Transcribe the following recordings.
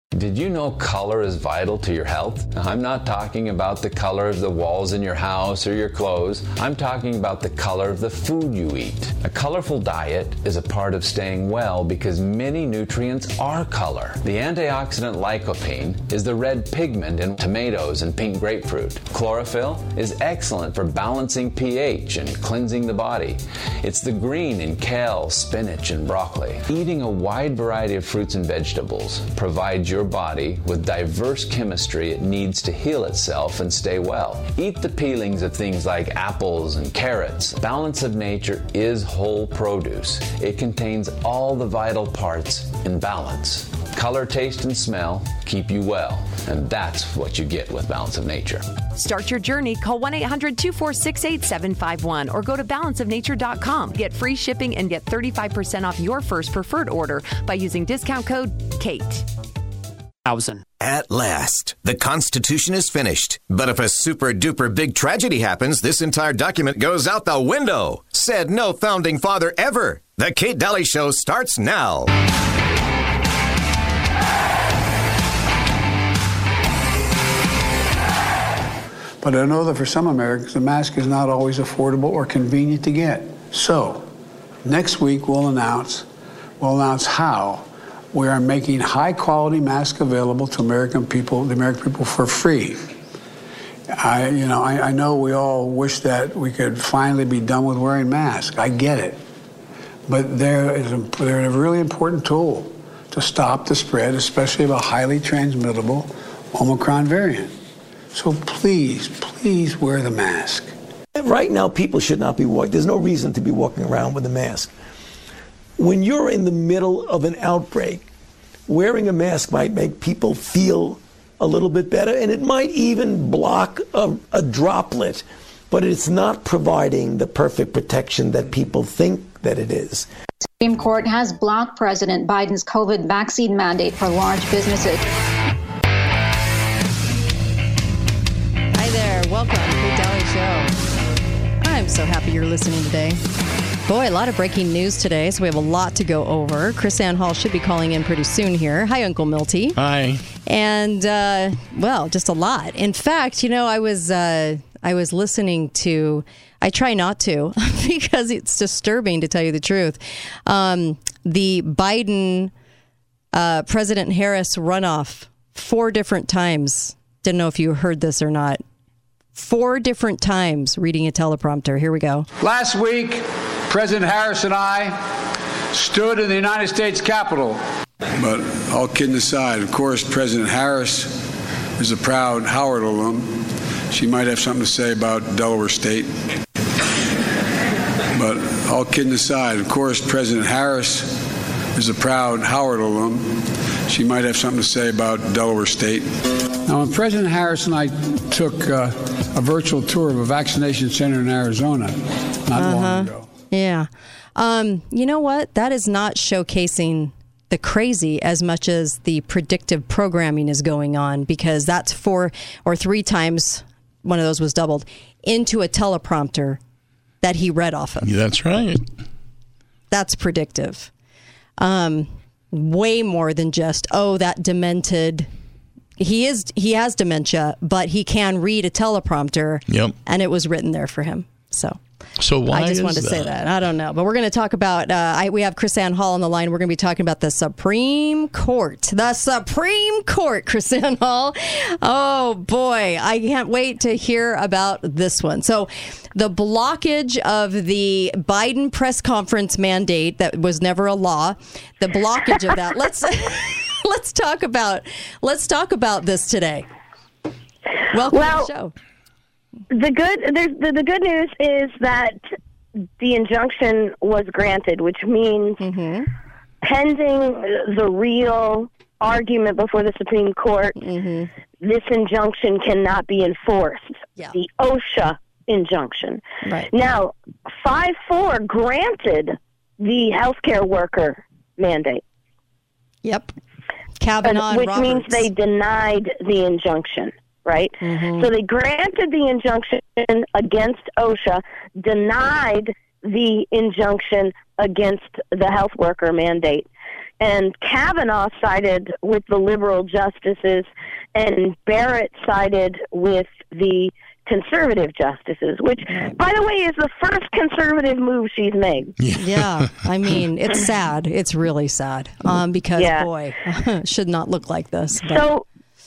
Did you know color is vital to your health? I'm not talking about the color of the walls in your house or your clothes. I'm talking about the color of the food you eat. A colorful diet is a part of staying well because many nutrients are color. The antioxidant lycopene is the red pigment in tomatoes and pink grapefruit. Chlorophyll is excellent for balancing pH and cleansing the body. It's the green in kale, spinach, and broccoli. Eating a wide variety of fruits and vegetables provides your body with diverse chemistry it needs to heal itself and stay well. Eat the peelings of things like apples and carrots. Balance of Nature is whole produce. It contains all the vital parts in balance. Color, taste, and smell keep you well, and that's what you get with Balance of Nature. Start your journey. Call 1-800-246-8751 or go to balanceofnature.com. Get free shipping and get 35% off your first preferred order by using discount code KATE. At last, the Constitution is finished. But if a super-duper big tragedy happens, this entire document goes out the window. Said no founding father ever. The Kate Daly Show starts now. But I know that for some Americans, the mask is not always affordable or convenient to get. So, next week we'll announce how we are making high-quality masks available to the American people for free. I know we all wish that we could finally be done with wearing masks. I get it. But they're a really important tool to stop the spread, especially of a highly transmittable Omicron variant. So please wear the mask. Right now, people should not be walking. There's no reason to be walking around with a mask. When you're in the middle of an outbreak, wearing a mask might make people feel a little bit better, and it might even block a droplet, but it's not providing the perfect protection that people think that it is. The Supreme Court has blocked President Biden's COVID vaccine mandate for large businesses. Hi there. Welcome to the Daly Show. I'm so happy you're listening today. Boy, a lot of breaking news today, so we have a lot to go over. Chris Ann Hall should be calling in pretty soon here. Hi, Uncle Milty. Hi. And, just a lot. In fact, I was listening to, I try not to, because it's disturbing to tell you the truth, the Biden President Harris runoff 4 different times. Didn't know if you heard this or not. 4 different times reading a teleprompter. Here we go. Last week, President Harris and I stood in the United States Capitol. But all kidding aside, of course, President Harris is a proud Howard alum. She might have something to say about Delaware State. But all kidding aside, of course, President Harris is a proud Howard alum. She might have something to say about Delaware State. Now, when President Harris and I took a virtual tour of a vaccination center in Arizona not long ago. Yeah. You know what? That is not showcasing the crazy as much as the predictive programming is going on, because that's 4 or 3 times, one of those was doubled, into a teleprompter that he read off of. That's right. That's predictive. Way more than just, that demented. He has dementia, but he can read a teleprompter. Yep. And it was written there for him. So why I just wanted to say that. I don't know. But we're going to talk about, we have Chris Ann Hall on the line. We're going to be talking about the Supreme Court. The Supreme Court, Chris Ann Hall. Oh, boy. I can't wait to hear about this one. So the blockage of the Biden press conference mandate that was never a law, the blockage of that. Let's talk about this today. Welcome to the show. The good news is that the injunction was granted, which means pending the real argument before the Supreme Court, this injunction cannot be enforced. Yeah. The OSHA injunction. Right. Now, 5-4 granted the healthcare worker mandate. Yep. Kavanaugh and which Roberts. means they denied the injunction. Right? So they granted the injunction against OSHA, denied the injunction against the health worker mandate. And Kavanaugh sided with the liberal justices, and Barrett sided with the conservative justices, which, by the way, is the first conservative move she's made. Yeah, I mean, it's sad. It's really sad because, boy, should not look like this. But. So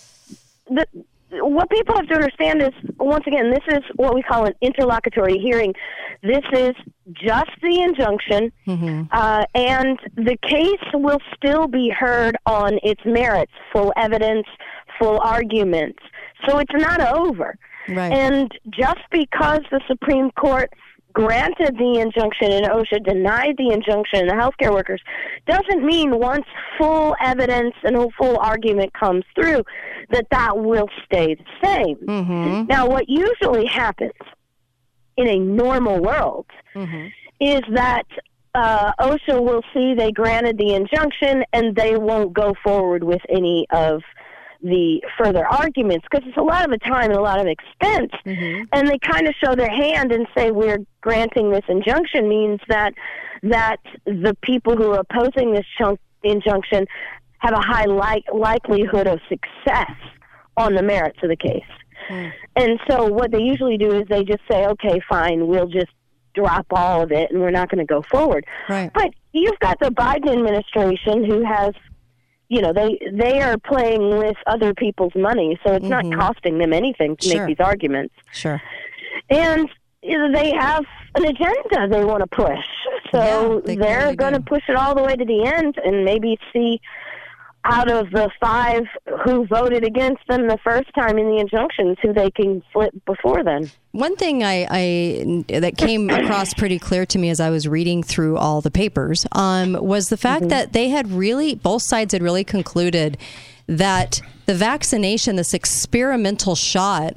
what people have to understand is, once again, this is what we call an interlocutory hearing. This is just the injunction, and the case will still be heard on its merits, full evidence, full arguments. So it's not over. Right. And just because the Supreme Court granted the injunction and OSHA denied the injunction and the healthcare workers doesn't mean once full evidence and a full argument comes through that will stay the same. Now, what usually happens in a normal world is that OSHA will see they granted the injunction and they won't go forward with any of the further arguments, because it's a lot of the time and a lot of expense, and they kind of show their hand and say we're granting this injunction means that the people who are opposing this injunction have a high likelihood of success on the merits of the case. And so what they usually do is they just say, okay, fine, we'll just drop all of it and we're not going to go forward. Right. But you've got the Biden administration who has, they are playing with other people's money, so it's not costing them anything to make these arguments. Sure. And they have an agenda they want to push. So they're going to push it all the way to the end and maybe see out of the 5 who voted against them the first time in the injunctions who they can flip before then. One thing that came across pretty clear to me as I was reading through all the papers was the fact that both sides had really concluded that the vaccination, this experimental shot,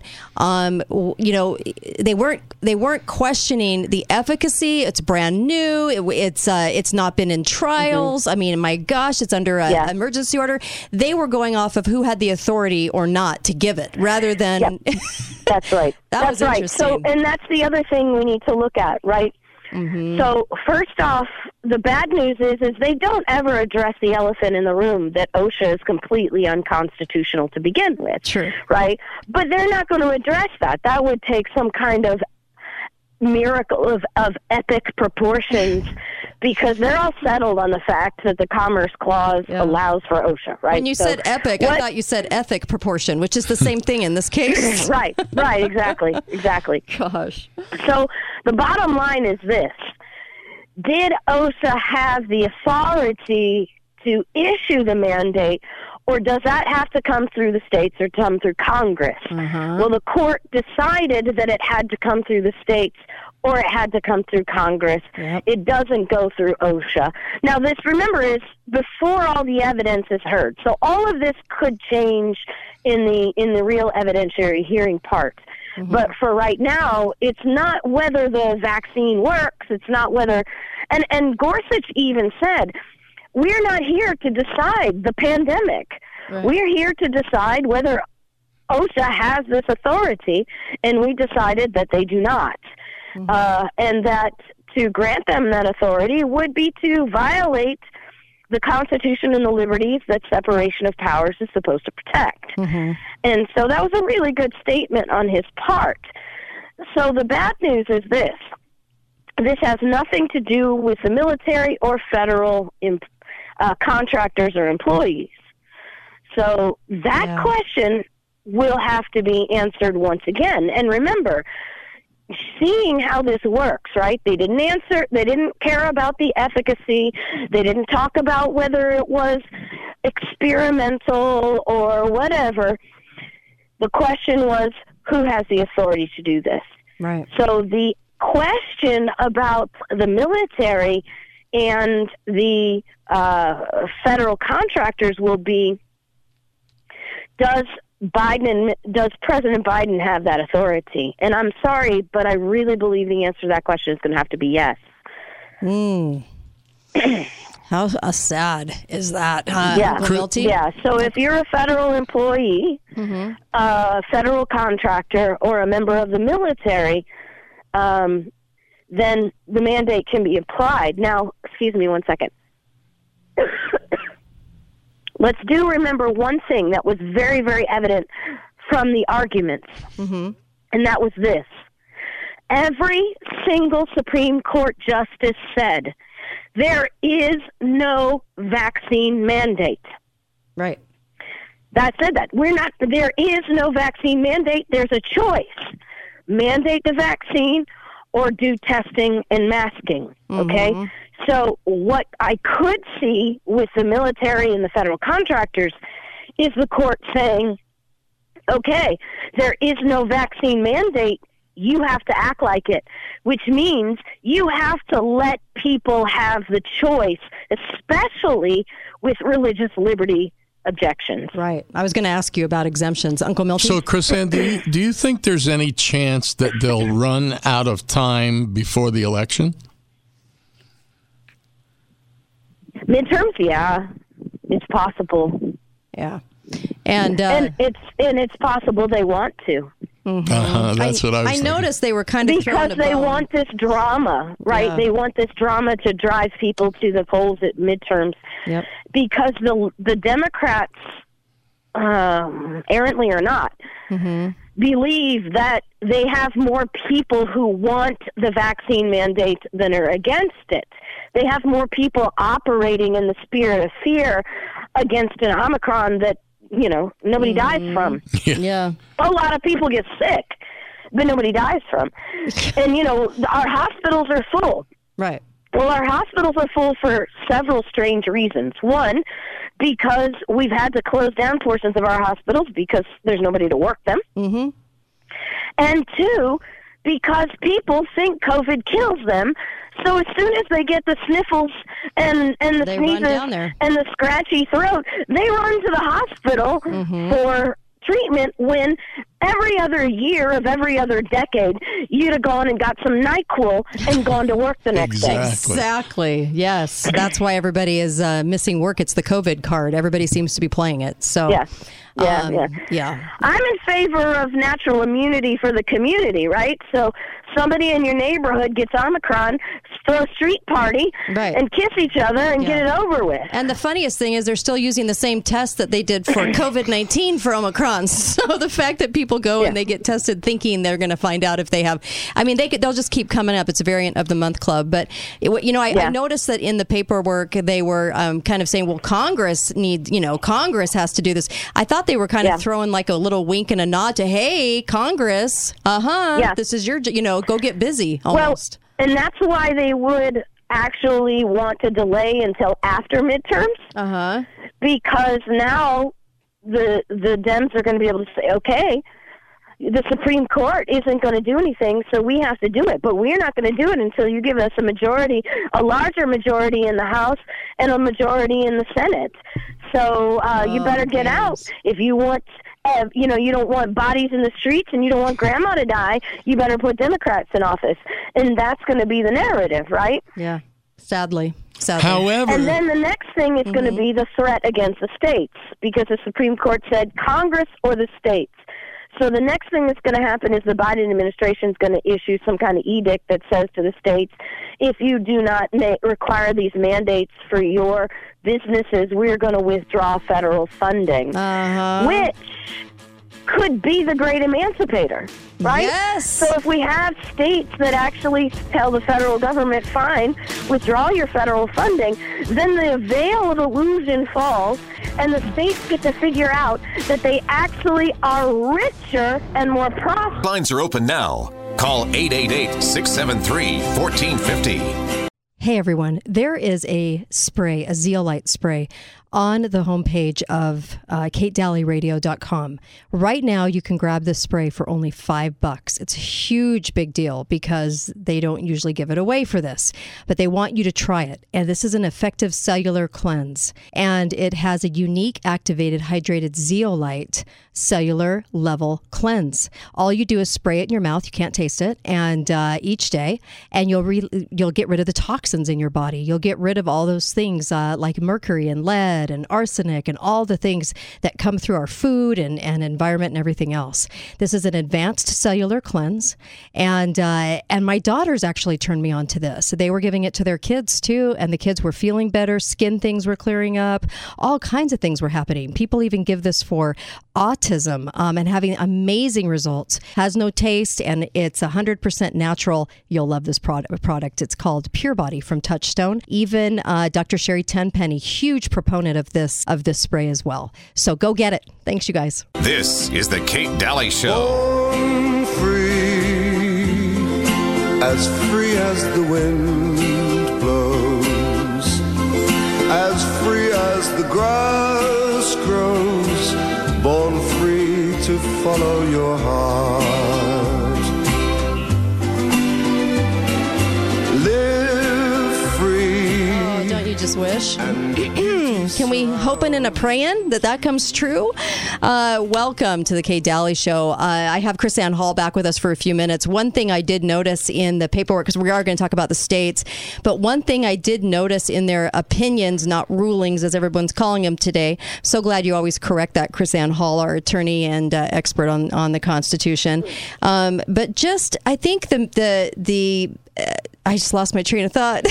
they weren't questioning the efficacy. It's brand new. It's not been in trials. I mean, my gosh, it's under an emergency order. They were going off of who had the authority or not to give it, rather than. That's right. That's right. Interesting. So, and that's the other thing we need to look at, right? So first off, the bad news is they don't ever address the elephant in the room that OSHA is completely unconstitutional to begin with. True. Right? But they're not going to address that. That would take some kind of miracle of epic proportions because they're all settled on the fact that the Commerce Clause allows for OSHA, right? When you said epic, I thought you said ethic proportion, which is the same thing in this case. Right, exactly. Gosh. So the bottom line is this. Did OSHA have the authority to issue the mandate, or does that have to come through the states or come through Congress? Well, the court decided that it had to come through the states or it had to come through Congress. It doesn't go through OSHA. Now, this, remember, is before all the evidence is heard. So all of this could change in the real evidentiary hearing part. But for right now, it's not whether the vaccine works. It's not whether, and Gorsuch even said, we're not here to decide the pandemic. Right. We're here to decide whether OSHA has this authority, and we decided that they do not. And that to grant them that authority would be to violate the Constitution and the liberties that separation of powers is supposed to protect. And so that was a really good statement on his part. So the bad news is this. This has nothing to do with the military or federal contractors or employees. So that question will have to be answered once again. And remember, seeing how this works, right? They didn't care about the efficacy. They didn't talk about whether it was experimental or whatever. The question was, who has the authority to do this? Right. So the question about the military and the federal contractors will be, does President Biden have that authority? And I'm sorry, but I really believe the answer to that question is going to have to be yes. How sad is that? Yeah. So if you're a federal employee, a federal contractor, or a member of the military, then the mandate can be applied. Now, excuse me one second. let's do remember one thing that was very, very evident from the arguments, and that was this. Every single Supreme Court justice said there is no vaccine mandate. Right. That said that. There is no vaccine mandate. There's a choice. Mandate the vaccine or do testing and masking. Okay? So what I could see with the military and the federal contractors is the court saying, okay, there is no vaccine mandate. You have to act like it, which means you have to let people have the choice, especially with religious liberty objections. Right. I was going to ask you about exemptions. Uncle Milton? So, KrisAnne, do you think there's any chance that they'll run out of time before the election? Midterms, yeah. It's possible. Yeah. And it's possible they want to. That's what I was thinking. noticed they were kind of because they want this drama, right? Yeah. They want this drama to drive people to the polls at midterms. Yep. Because the Democrats, errantly or not, believe that they have more people who want the vaccine mandate than are against it. They have more people operating in the spirit of fear against an Omicron that, nobody dies from. Yeah. A lot of people get sick, but nobody dies from. And, our hospitals are full. Right. Well, our hospitals are full for several strange reasons. One, because we've had to close down portions of our hospitals because there's nobody to work them. And two, because people think COVID kills them. So as soon as they get the sniffles and the sneezes and the scratchy throat, they run to the hospital for treatment when every other year of every other decade, you'd have gone and got some NyQuil and gone to work the next day. Exactly. Yes. That's why everybody is missing work. It's the COVID card. Everybody seems to be playing it. So. Yes. Yeah. I'm in favor of natural immunity for the community, right? So somebody in your neighborhood gets Omicron, throw a street party, and kiss each other and get it over with. And the funniest thing is they're still using the same test that they did for COVID-19 for Omicron. So the fact that people go and they get tested thinking they're going to find out if they have, they'll just keep coming up. It's a variant of the month club. But, I noticed that in the paperwork they were kind of saying, well, Congress has to do this. I thought they were kind of throwing like a little wink and a nod to, hey, Congress, this is your, go get busy almost. Well, and that's why they would actually want to delay until after midterms. Because now the Dems are going to be able to say, okay, the Supreme Court isn't going to do anything, so we have to do it. But we're not going to do it until you give us a larger majority in the House and a majority in the Senate. So you better get out. If you want, you don't want bodies in the streets and you don't want grandma to die, you better put Democrats in office. And that's going to be the narrative, right? Yeah, sadly. However, and then the next thing is going to be the threat against the states, because the Supreme Court said Congress or the states. So the next thing that's going to happen is the Biden administration is going to issue some kind of edict that says to the states, if you do not require these mandates for your businesses, we're going to withdraw federal funding, which could be the great emancipator, right? Yes. So if we have states that actually tell the federal government, fine, withdraw your federal funding, then the veil of illusion falls, and the states get to figure out that they actually are richer and more prosperous. Lines are open now. Call 888-673-1450. Hey everyone, there is a spray, a zeolite spray, on the homepage of KateDalleyRadio.com. Right now, you can grab this spray for only $5. It's a huge big deal because they don't usually give it away for this, but they want you to try it. And this is an effective cellular cleanse, and it has a unique activated hydrated zeolite cellular level cleanse. All you do is spray it in your mouth. You can't taste it, and each day, and you'll get rid of the toxins in your body. You'll get rid of all those things like mercury and lead lead and arsenic and all the things that come through our food and environment and everything else. This is an advanced cellular cleanse, and my daughters actually turned me on to this. They were giving it to their kids too, and the kids were feeling better. Skin things were clearing up. All kinds of things were happening. People even give this for autism and having amazing results. Has no taste, and it's 100% natural. You'll love this product. It's called Pure Body from Touchstone. Even Dr. Sherry Tenpenny, huge proponent of this spray as well. So go get it. Thanks, you guys. This is the Kate Daly Show. Born free as the wind blows, as free as the grass grows, born free to follow your heart. Live free. Oh, don't you just wish? Can we hoping and a praying that comes true? Welcome to the Kate Daly Show. I have Chris-Ann Hall back with us for a few minutes. One thing I did notice in the paperwork, because we are going to talk about the states, but one thing I did notice in their opinions, not rulings as everyone's calling them today. So glad you always correct that, Chris-Ann Hall, our attorney and expert on the Constitution. But just, I think I just lost my train of thought.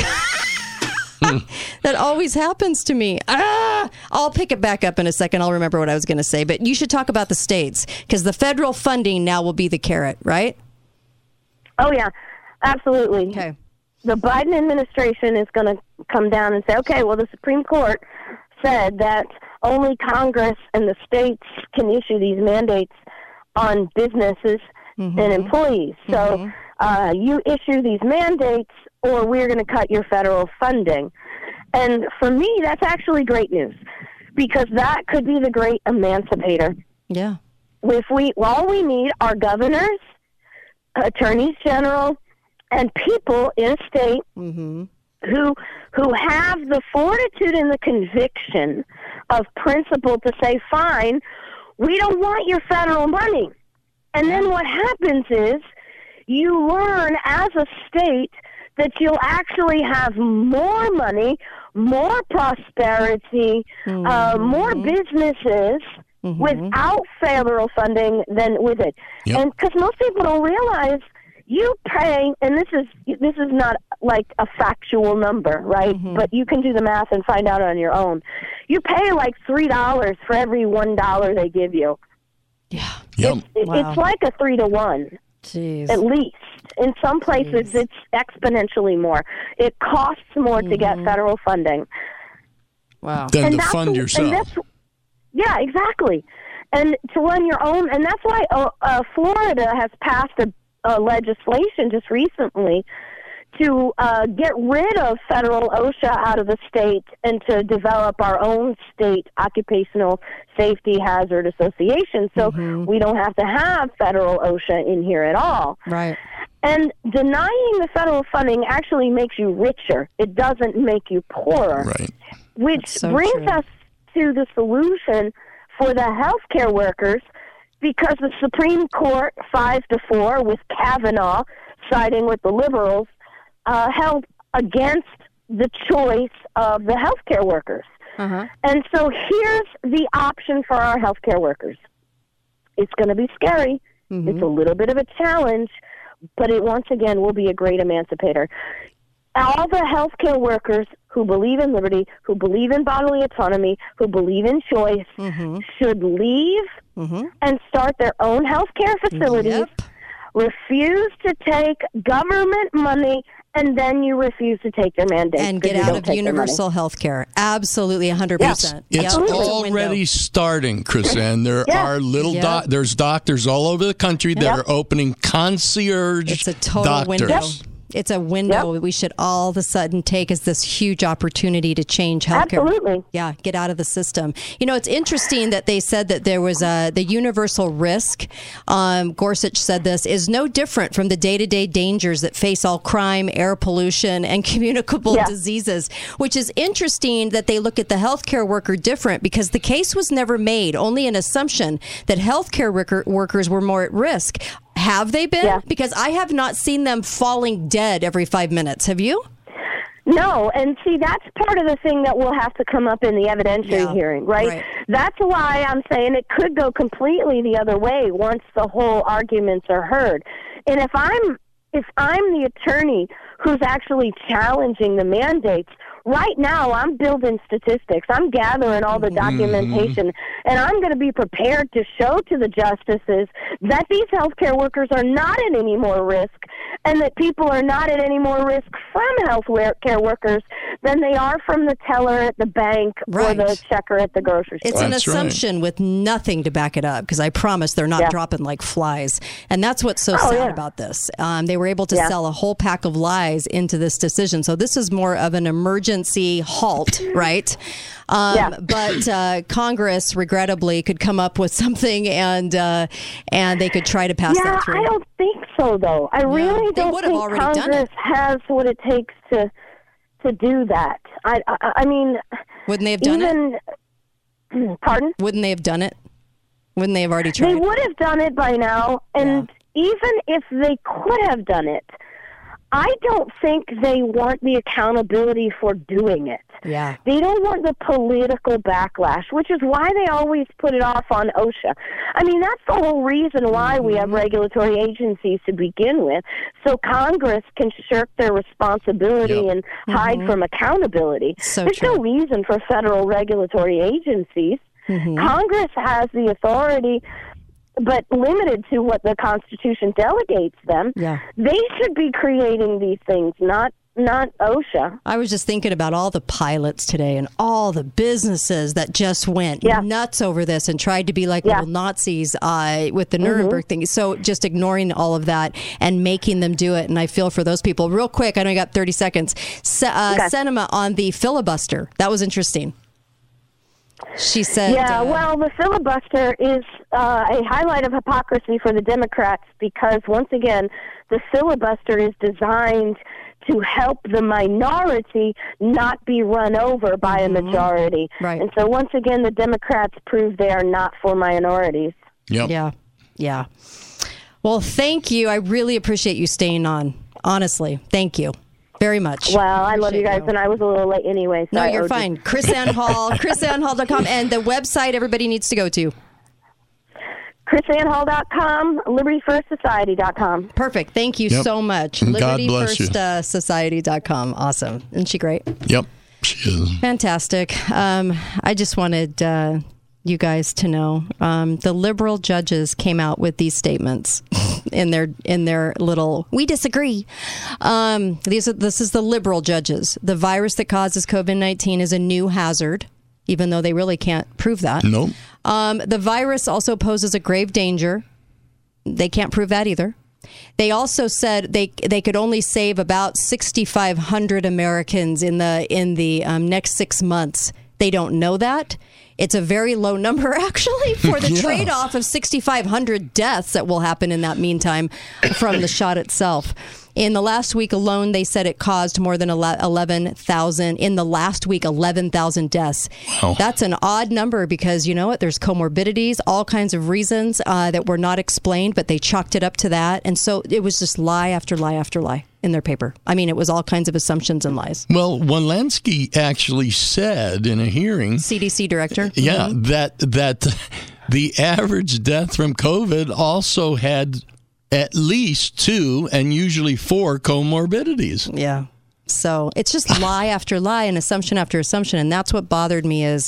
That always happens to me. I'll pick it back up in a second. I'll remember what I was going to say. But you should talk about the states, because the federal funding now will be the carrot, right? Oh, yeah, absolutely. Okay. The Biden administration is going to come down and say, okay, well, the Supreme Court said that only Congress and the states can issue these mandates on businesses and employees. So you issue these mandates, or we're going to cut your federal funding. And for me, that's actually great news, because that could be the great emancipator. Yeah. All we need are governors, attorneys general, and people in a state who have the fortitude and the conviction of principle to say, fine, we don't want your federal money. And then what happens is you learn as a state that you'll actually have more money, more prosperity, more businesses without federal funding than with it. Yep. And because most people don't realize, you pay, and this is not like a factual number, right? But you can do the math and find out on your own. You pay like $3 for every $1 they give you. Yeah. It's like a 3-to-1. Jeez. At least. In some places, it's exponentially more. It costs more to get federal funding. Wow. Than to fund yourself. Yeah, exactly. And to run your own, and that's why Florida has passed a legislation just recently to get rid of federal OSHA out of the state and to develop our own state occupational safety hazard association. So we don't have to have federal OSHA in here at all. Right. And denying the federal funding actually makes you richer. It doesn't make you poorer. Right. Which brings us to the solution for the healthcare workers, because the Supreme Court, 5-4, with Kavanaugh siding with the liberals, held against the choice of the healthcare workers. And so here's the option for our healthcare workers. It's going to be scary. It's a little bit of a challenge, but it once again will be a great emancipator. All the healthcare workers who believe in liberty, who believe in bodily autonomy, who believe in choice, should leave and start their own healthcare facilities, refuse to take government money, and then you refuse to take their mandate. And get out of universal health care. Absolutely, 100%. Yes. It's already starting, Chris-Ann. There are there's doctors all over the country that are opening concierge doctors. It's a total window. It's a window we should all of a sudden take as this huge opportunity to change healthcare. Absolutely. Yeah, get out of the system. You know, it's interesting that they said that there was the universal risk. Gorsuch said this is no different from the day-to-day dangers that face all crime, air pollution, and communicable diseases, which is interesting that they look at the healthcare worker different, because the case was never made, only an assumption that healthcare workers were more at risk. Have they been? Because I have not seen them falling dead every 5 minutes. Have you? No, and see, that's part of the thing that will have to come up in the evidentiary hearing, right? That's why I'm saying it could go completely the other way once the whole arguments are heard. And if I'm the attorney who's actually challenging the mandates, right now I'm building statistics. I'm gathering all the documentation, and I'm going to be prepared to show to the justices that these healthcare workers are not at any more risk, and that people are not at any more risk from healthcare workers than they are from the teller at the bank or the checker at the grocery store. It's an assumption with nothing to back it up, because I promise they're not dropping like flies. And that's what's so sad about this. They were able to sell a whole pack of lies into this decision. So this is more of an emergency halt, right? But Congress, regrettably, could come up with something, and they could try to pass that through. I don't think so, though. I really don't think Congress has what it takes to do that. I mean, wouldn't they have done it? Pardon? Wouldn't they have done it? Wouldn't they have already tried? They would have done it by now, and even if they could have done it, I don't think they want the accountability for doing it. Yeah. They don't want the political backlash, which is why they always put it off on OSHA. I mean, that's the whole reason why we have regulatory agencies to begin with, so Congress can shirk their responsibility and hide from accountability. There's no reason for federal regulatory agencies. Congress has the authority, but limited to what the Constitution delegates them. They should be creating these things, not OSHA. I was just thinking about all the pilots today and all the businesses that just went nuts over this and tried to be like little Nazis with the Nuremberg thing. So just ignoring all of that and making them do it. And I feel for those people. Real quick, I know you got 30 seconds. Sinema on the filibuster. That was interesting. She said... well, the filibuster is a highlight of hypocrisy for the Democrats, because, once again, the filibuster is designed to help the minority not be run over by a majority. And so, once again, the Democrats prove they are not for minorities. Yeah. Well, thank you. I really appreciate you staying on. Honestly, thank you. Very much. Well, I love you guys, and I was a little late anyway. So no, you're fine. KrisAnne Hall, KrisAnneHall.com, and the website everybody needs to go to. KrisAnneHall.com, LibertyFirstSociety.com. Perfect. Thank you so much. LibertyFirstSociety.com. Awesome. Isn't she great? Yep, she is. Fantastic. I just wanted you guys to know the liberal judges came out with these statements in their little "we disagree." This is the liberal judges. The virus that causes COVID-19 is a new hazard, even though they really can't prove that. Nope. The virus also poses a grave danger. They can't prove that either. They also said they could only save about 6,500 Americans in the next 6 months. They don't know that. It's a very low number, actually, for the trade-off of 6,500 deaths that will happen in that meantime from the shot itself. In the last week alone, they said it caused more than 11,000. In the last week, 11,000 deaths. Wow. That's an odd number because, you know what, there's comorbidities, all kinds of reasons that were not explained, but they chalked it up to that. And so it was just lie after lie after lie in their paper. I mean, it was all kinds of assumptions and lies. Well, Walensky actually said in a hearing... CDC director? Yeah, that the average death from COVID also had at least 2 and usually 4 comorbidities. Yeah. So it's just lie after lie and assumption after assumption. And that's what bothered me is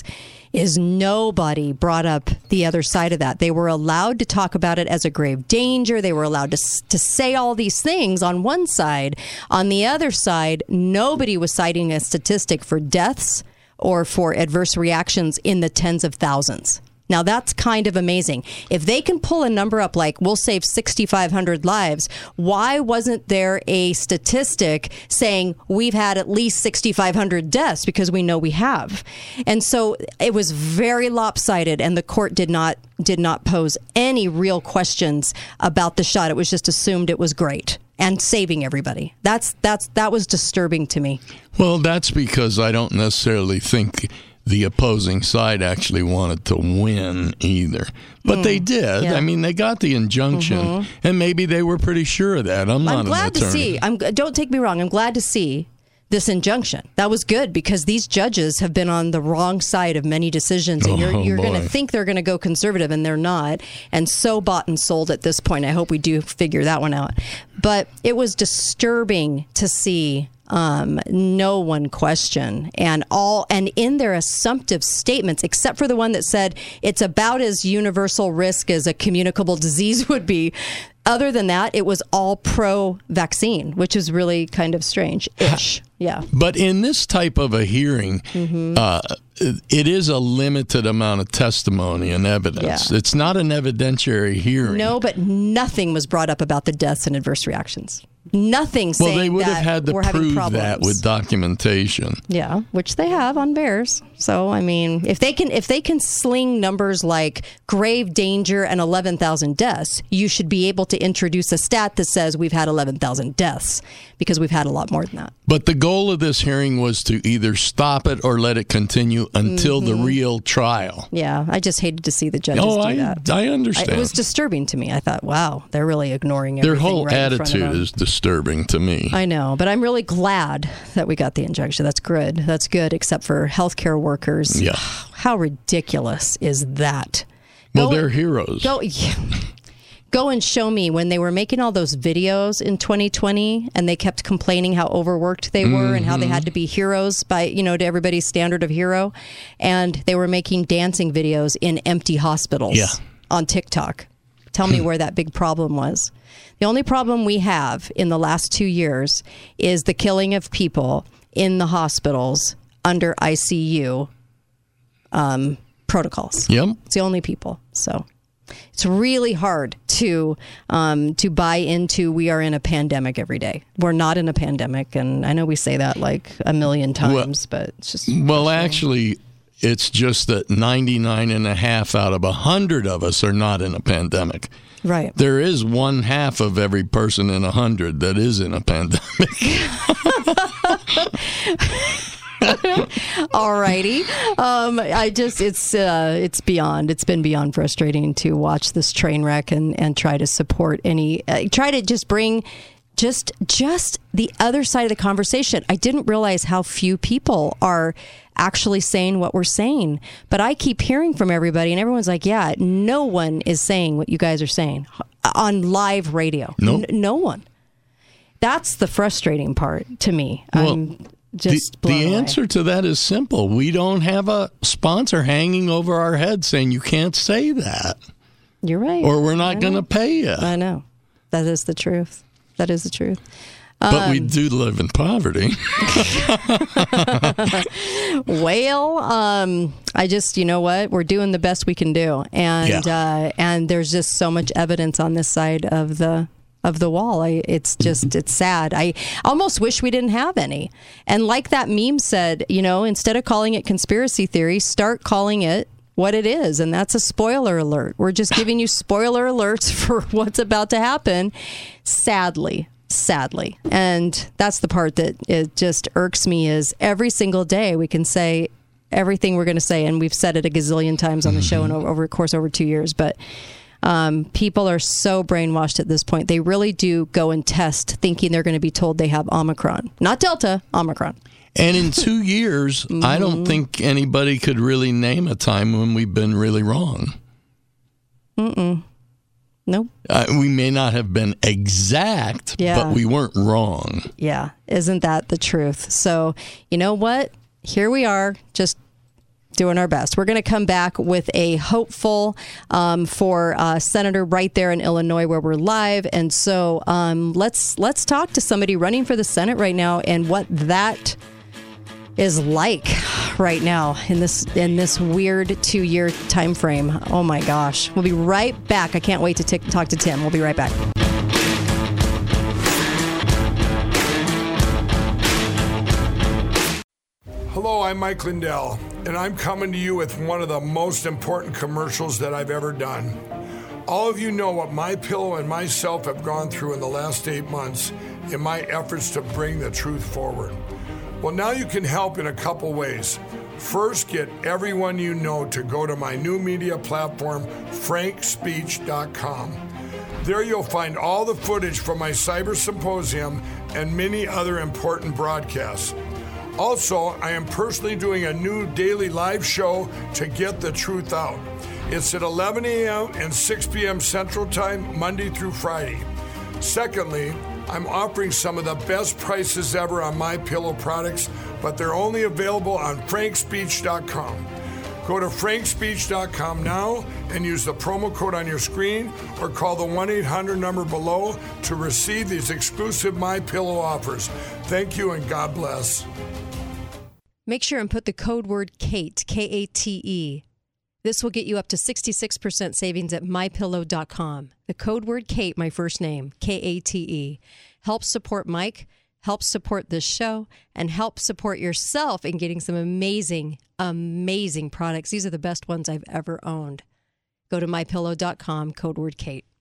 nobody brought up the other side of that. They were allowed to talk about it as a grave danger. They were allowed to say all these things on one side. On the other side, nobody was citing a statistic for deaths or for adverse reactions in the tens of thousands. Now, that's kind of amazing. If they can pull a number up like, we'll save 6,500 lives, why wasn't there a statistic saying we've had at least 6,500 deaths? Because we know we have. And so it was very lopsided, and the court did not pose any real questions about the shot. It was just assumed it was great and saving everybody. That was disturbing to me. Well, that's because I don't necessarily think the opposing side actually wanted to win either. But they did. Yeah. I mean, they got the injunction, and maybe they were pretty sure of that. I'm not glad an attorney. To see. Don't take me wrong. I'm glad to see this injunction. That was good because these judges have been on the wrong side of many decisions, and you're going to think they're going to go conservative, and they're not, and so bought and sold at this point. I hope we do figure that one out. But it was disturbing to see no one question, and in their assumptive statements, except for the one that said it's about as universal risk as a communicable disease would be. Other than that, it was all pro-vaccine, which is really kind of strange-ish. Yeah. But in this type of a hearing, it is a limited amount of testimony and evidence. Yeah. It's not an evidentiary hearing. No, but nothing was brought up about the deaths and adverse reactions. Nothing saying well, they would have had to we're prove having that with documentation. Yeah, which they have on bears. So, I mean, if they can sling numbers like grave danger and 11,000 deaths, you should be able to introduce a stat that says we've had 11,000 deaths because we've had a lot more than that. But the goal of this hearing was to either stop it or let it continue until the real trial. Yeah, I just hated to see the judges do that. I understand. It was disturbing to me. I thought, wow, they're really ignoring everything. Their whole right attitude is disturbing to me. I know, but I'm really glad that we got the injunction. That's good. That's good, except for healthcare workers. Yeah. How ridiculous is that? Well, they're heroes. Go and show me when they were making all those videos in 2020 and they kept complaining how overworked they were and how they had to be heroes by, to everybody's standard of hero. And they were making dancing videos in empty hospitals on TikTok. Tell me where that big problem was. The only problem we have in the last 2 years is the killing of people in the hospitals under ICU protocols. Yep. It's the only people. So it's really hard to buy into we are in a pandemic every day. We're not in a pandemic, and I know we say that like a million times, but it's just... Well, actually, it's just that 99.5 out of 100 of us are not in a pandemic. Right. There is 1/2 of every person in 100 that is in a pandemic. Alrighty. It's been beyond frustrating to watch this train wreck and try to support try to just bring just the other side of the conversation. I didn't realize how few people are actually saying what we're saying, but I keep hearing from everybody and everyone's like, yeah, no one is saying what you guys are saying on live radio. Nope. No one. That's the frustrating part to me. Well, the answer to that is simple. We don't have a sponsor hanging over our head saying you can't say that. You're right. Or we're not going to pay you. I know. That is the truth. That is the truth. But we do live in poverty. Well, I just, you know what? We're doing the best we can do. And there's just so much evidence on this side of the wall. It's sad. I almost wish we didn't have any. And like that meme said, instead of calling it conspiracy theory, start calling it what it is. And that's a spoiler alert. We're just giving you spoiler alerts for what's about to happen. Sadly. And that's the part that it just irks me is every single day we can say everything we're going to say. And we've said it a gazillion times on the show and over 2 years. But people are so brainwashed at this point. They really do go and test thinking they're going to be told they have Omicron. Not Delta, Omicron. And in 2 years, I don't think anybody could really name a time when we've been really wrong. Nope. We may not have been exact, but we weren't wrong. Yeah. Isn't that the truth? So, you know what? Here we are, just doing our best. We're going to come back with a hopeful for Senator right there in Illinois where we're live. And so let's talk to somebody running for the Senate right now and what that is like right now in this weird 2-year time frame. Oh my gosh. We'll be right back. I can't wait to talk to Tim. We'll be right back. Hello, I'm Mike Lindell, and I'm coming to you with one of the most important commercials that I've ever done. All of you know what MyPillow and myself have gone through in the last 8 months in my efforts to bring the truth forward. Well, now you can help in a couple ways. First, get everyone you know to go to my new media platform, frankspeech.com. There you'll find all the footage from my cyber symposium and many other important broadcasts. Also, I am personally doing a new daily live show to get the truth out. It's at 11 a.m. and 6 p.m. Central Time, Monday through Friday. Secondly, I'm offering some of the best prices ever on MyPillow products, but they're only available on frankspeech.com. Go to frankspeech.com now and use the promo code on your screen or call the 1-800 number below to receive these exclusive MyPillow offers. Thank you and God bless. Make sure and put the code word KATE, K-A-T-E. This will get you up to 66% savings at MyPillow.com. The code word KATE, my first name, K-A-T-E. Help support Mike, help support this show, and help support yourself in getting some amazing, amazing products. These are the best ones I've ever owned. Go to MyPillow.com, code word KATE.